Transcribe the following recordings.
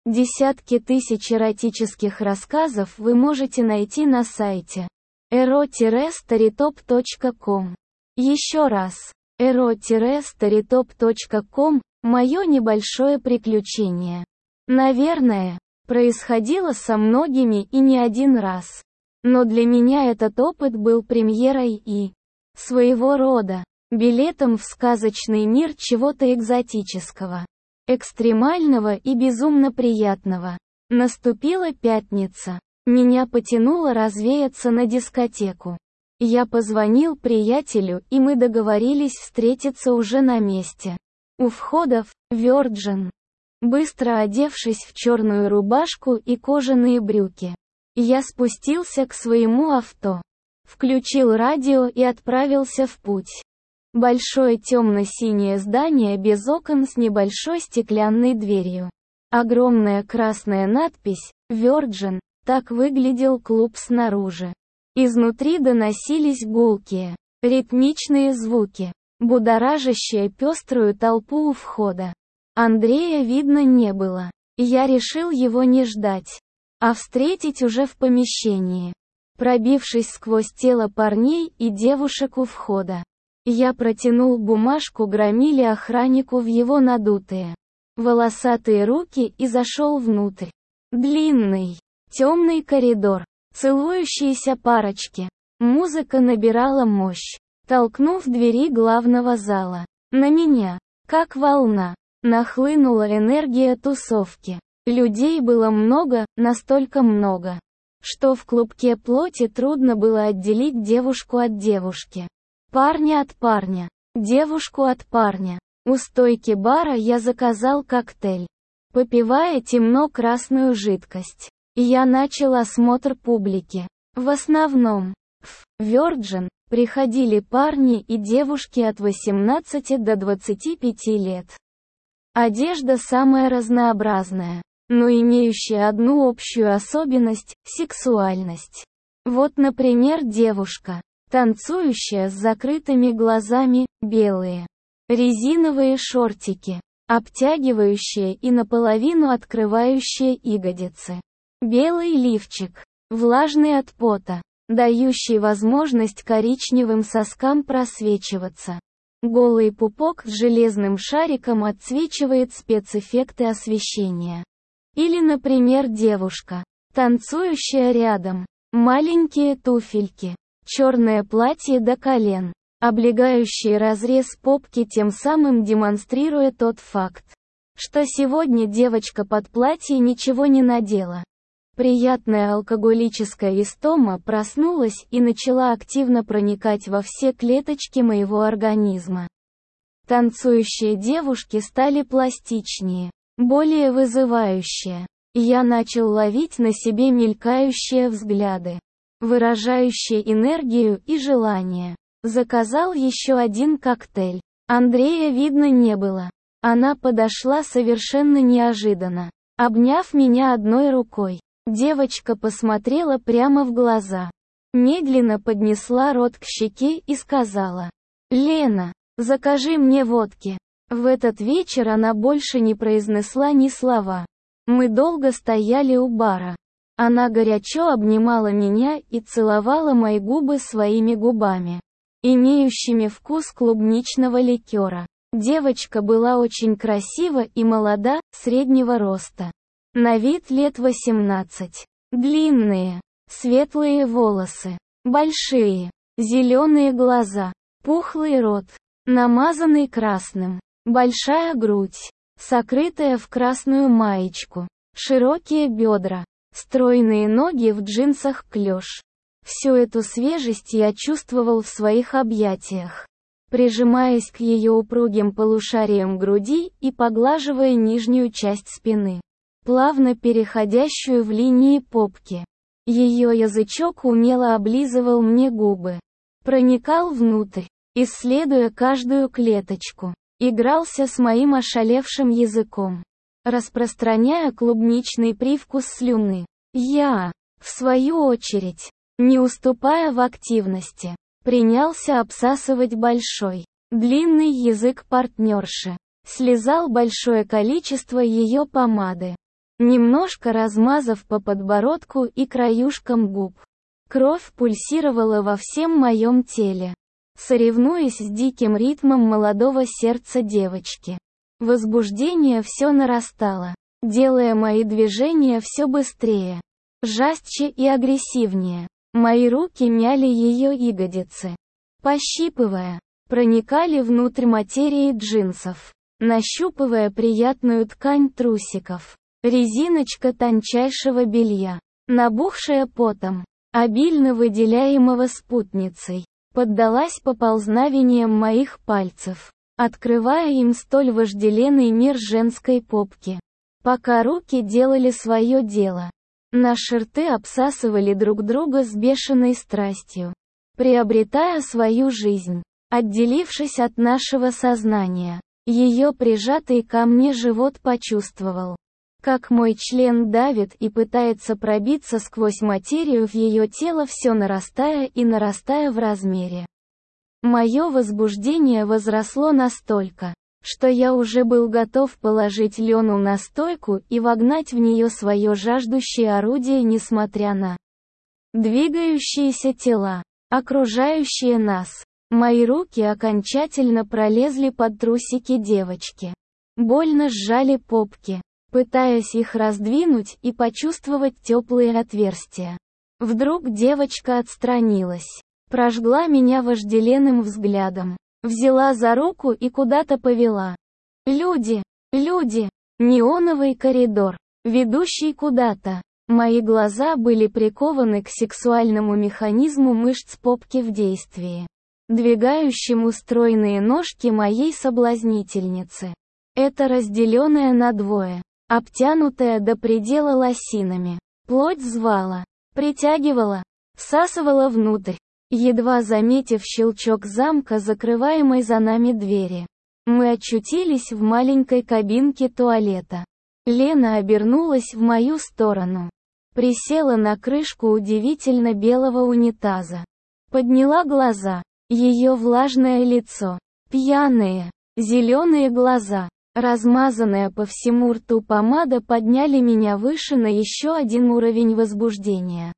Десятки тысяч эротических рассказов вы можете найти на сайте ero-storytop.com. Еще раз, ero-storytop.com – мое небольшое приключение. Наверное, происходило со многими и не один раз. Но для меня этот опыт был премьерой и своего рода билетом в сказочный мир чего-то экзотического, экстремального и безумно приятного. Наступила пятница. Меня потянуло развеяться на дискотеку. Я позвонил приятелю, и мы договорились встретиться уже на месте. У входа в Virgin. Быстро одевшись в черную рубашку и кожаные брюки, я спустился к своему авто, включил радио и отправился в путь. Большое темно-синее здание без окон с небольшой стеклянной дверью. Огромная красная надпись «Virgin», так выглядел клуб снаружи. Изнутри доносились гулкие, ритмичные звуки, будоражащие пеструю толпу у входа. Андрея видно не было. Я решил его не ждать, а встретить уже в помещении. Пробившись сквозь тело парней и девушек у входа, я протянул бумажку громиле-охраннику в его надутые, волосатые руки и зашел внутрь. Длинный, темный коридор, целующиеся парочки. Музыка набирала мощь. Толкнув двери главного зала, на меня, как волна, нахлынула энергия тусовки. Людей было много, настолько много, что в клубке плоти трудно было отделить девушку от девушки, парня от парня, девушку от парня. У стойки бара я заказал коктейль, попивая темно-красную жидкость. Я начал осмотр публики. В основном, в Virgin приходили парни и девушки от 18 до 25 лет. Одежда самая разнообразная, но имеющая одну общую особенность – сексуальность. Вот, например, девушка, танцующая с закрытыми глазами, белые резиновые шортики, обтягивающие и наполовину открывающие ягодицы. Белый лифчик, влажный от пота, дающий возможность коричневым соскам просвечиваться. Голый пупок с железным шариком отсвечивает спецэффекты освещения. Или, например, девушка, танцующая рядом. Маленькие туфельки, черное платье до колен, облегающий разрез попки, тем самым демонстрируя тот факт, что сегодня девочка под платье ничего не надела. Приятная алкоголическая истома проснулась и начала активно проникать во все клеточки моего организма. Танцующие девушки стали пластичнее, более вызывающие. Я начал ловить на себе мелькающие взгляды, выражающие энергию и желание. Заказал еще один коктейль. Андрея видно не было. Она подошла совершенно неожиданно, обняв меня одной рукой. Девочка посмотрела прямо в глаза, медленно поднесла рот к щеке и сказала: «Лена, закажи мне водки». В этот вечер она больше не произнесла ни слова. Мы долго стояли у бара. Она горячо обнимала меня и целовала мои губы своими губами, имеющими вкус клубничного ликера. Девочка была очень красива и молода, среднего роста. На вид лет 18. Длинные, светлые волосы, большие, зеленые глаза, пухлый рот, намазанный красным, большая грудь, сокрытая в красную маечку, широкие бедра, стройные ноги в джинсах клеш. Всю эту свежесть я чувствовал в своих объятиях, прижимаясь к ее упругим полушариям груди и поглаживая нижнюю часть спины, плавно переходящую в линии попки. Ее язычок умело облизывал мне губы, проникал внутрь, исследуя каждую клеточку, игрался с моим ошалевшим языком, распространяя клубничный привкус слюны. Я, в свою очередь, не уступая в активности, принялся обсасывать большой, длинный язык партнерши, слизал большое количество ее помады, немножко размазав по подбородку и краюшкам губ. Кровь пульсировала во всем моем теле, соревнуясь с диким ритмом молодого сердца девочки. Возбуждение все нарастало, делая мои движения все быстрее, жестче и агрессивнее. Мои руки мяли ее ягодицы, пощипывая, проникали внутрь материи джинсов, нащупывая приятную ткань трусиков. Резиночка тончайшего белья, набухшая потом, обильно выделяемого спутницей, поддалась поползновениям моих пальцев, открывая им столь вожделенный мир женской попки. Пока руки делали свое дело, наши рты обсасывали друг друга с бешеной страстью, приобретая свою жизнь, отделившись от нашего сознания. Ее прижатый ко мне живот почувствовал, как мой член давит и пытается пробиться сквозь материю в ее тело, все нарастая и нарастая в размере. Мое возбуждение возросло настолько, что я уже был готов положить Лену на стойку и вогнать в нее свое жаждущее орудие, несмотря на двигающиеся тела, окружающие нас. Мои руки окончательно пролезли под трусики девочки, больно сжали попки, пытаясь их раздвинуть и почувствовать теплые отверстия. Вдруг девочка отстранилась, прожгла меня вожделенным взглядом, взяла за руку и куда-то повела. Люди, неоновый коридор, ведущий куда-то. Мои глаза были прикованы к сексуальному механизму мышц попки в действии, двигающему стройные ножки моей соблазнительницы. Это разделенное на двое, обтянутая до предела лосинами, плоть звала, притягивала, всасывала внутрь, едва заметив щелчок замка, закрываемой за нами двери. Мы очутились в маленькой кабинке туалета. Лена обернулась в мою сторону, присела на крышку удивительно белого унитаза, подняла глаза, ее влажное лицо, пьяные, зеленые глаза, размазанная по всему рту помада подняли меня выше на еще один уровень возбуждения.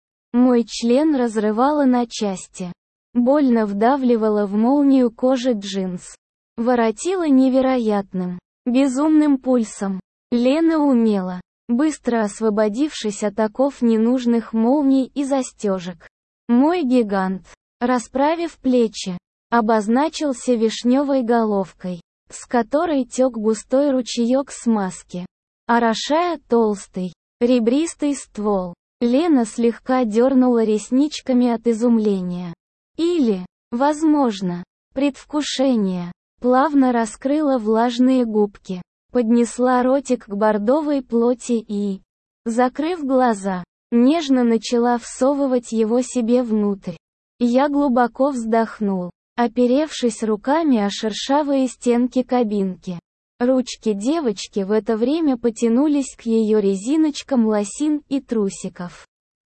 Мой член разрывало на части, больно вдавливало в молнию кожи джинс, воротило невероятным, безумным пульсом. Лена умела, быстро освободившись от оков ненужных молний и застежек. Мой гигант, расправив плечи, обозначился вишневой головкой, с которой тек густой ручеек смазки, орошая толстый, ребристый ствол. Лена слегка дернула ресничками от изумления. Или, возможно, предвкушения. Плавно раскрыла влажные губки, поднесла ротик к бордовой плоти и, закрыв глаза, нежно начала всовывать его себе внутрь. Я глубоко вздохнул, оперевшись руками о шершавые стенки кабинки. Ручки девочки в это время потянулись к ее резиночкам лосин и трусиков.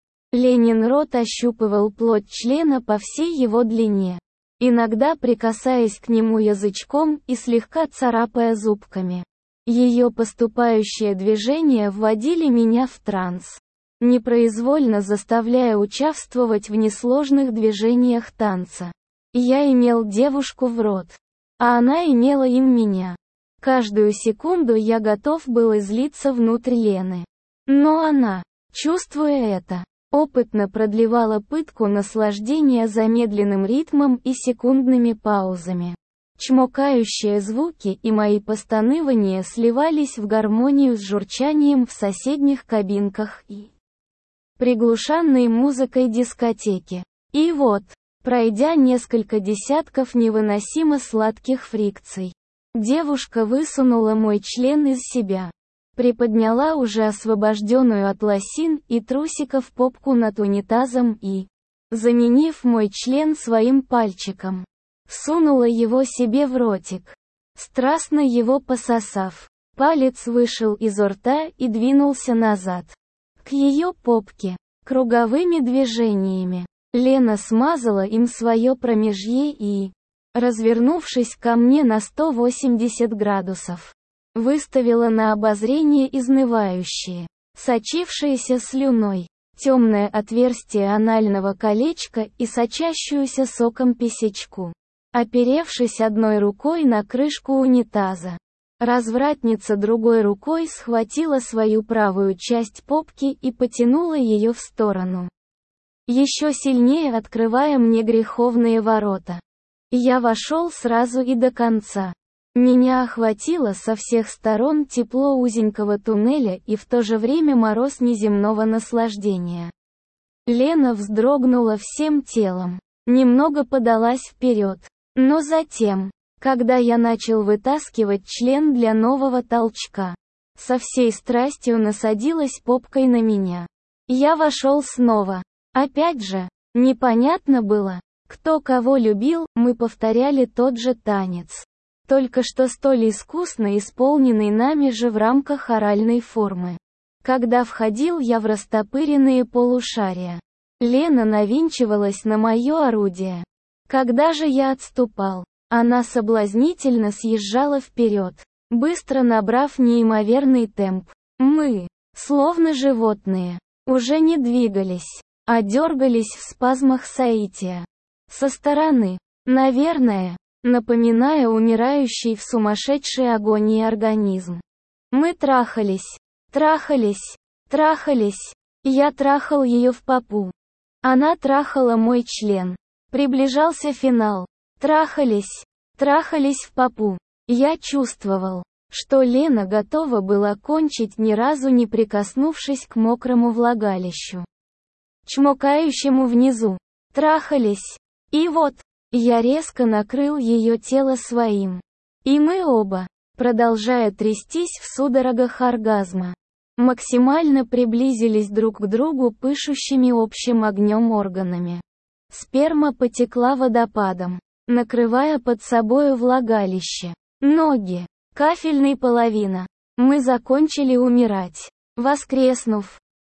Ленин рот ощупывал плоть члена по всей его длине, иногда прикасаясь к нему язычком и слегка царапая зубками. Ее поступающие движения вводили меня в транс, непроизвольно заставляя участвовать в несложных движениях танца. Я имел девушку в рот, а она имела им меня. Каждую секунду я готов был излиться внутрь Лены. Но она, чувствуя это, опытно продлевала пытку наслаждения замедленным ритмом и секундными паузами. Чмокающие звуки и мои постанывания сливались в гармонию с журчанием в соседних кабинках и приглушенной музыкой дискотеки. И вот, пройдя несколько десятков невыносимо сладких фрикций, девушка высунула мой член из себя, приподняла уже освобожденную от лосин и трусиков попку над унитазом и, заменив мой член своим пальчиком, всунула его себе в ротик, страстно его пососав. Палец вышел из рта и двинулся назад, к ее попке, круговыми движениями. Лена смазала им свое промежье и, развернувшись ко мне на 180 градусов, выставила на обозрение изнывающие, сочившиеся слюной, темное отверстие анального колечка и сочащуюся соком писечку. Оперевшись одной рукой на крышку унитаза, развратница другой рукой схватила свою правую часть попки и потянула ее в сторону, еще сильнее открывая мне греховные ворота. Я вошел сразу и до конца. Меня охватило со всех сторон тепло узенького туннеля и в то же время мороз неземного наслаждения. Лена вздрогнула всем телом, немного подалась вперед. Но затем, когда я начал вытаскивать член для нового толчка, со всей страстью насадилась попкой на меня. Я вошел снова. Опять же, непонятно было, кто кого любил, мы повторяли тот же танец. Только что столь искусно исполненный нами же в рамках оральной формы. Когда входил я в растопыренные полушария, Лена навинчивалась на мое орудие. Когда же я отступал, она соблазнительно съезжала вперед, быстро набрав неимоверный темп. Мы, словно животные, уже не двигались, а дергались в спазмах соития. Со стороны, наверное, напоминая умирающий в сумасшедшей агонии организм. Мы трахались, трахались, трахались. Я трахал ее в попу. Она трахала мой член. Приближался финал. Трахались, трахались в попу. Я чувствовал, что Лена готова была кончить, ни разу не прикоснувшись к мокрому влагалищу, чмокающему внизу. Трахались. И вот, я резко накрыл ее тело своим. И мы оба, продолжая трястись в судорогах оргазма, максимально приблизились друг к другу пышущими общим огнем органами. Сперма потекла водопадом, накрывая под собою влагалище, ноги, кафельная половина. Мы закончили умирать, воскреснув,